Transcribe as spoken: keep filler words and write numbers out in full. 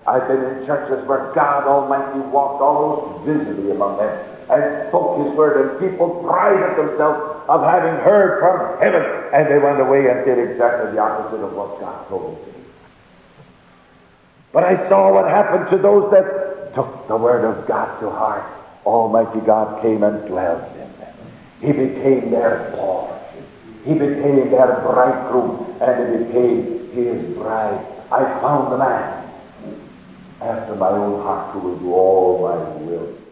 I've been in churches where God Almighty walked almost visibly among them and spoke His word, and people prided themselves of having heard from heaven, and they went away and did exactly the opposite of what God told them to do. But I saw what happened to those that took the word of God to heart. Almighty God came and dwelt in them. He became their portion. He became their bridegroom, and He became His bride. I found the man after my own heart who will do all my will.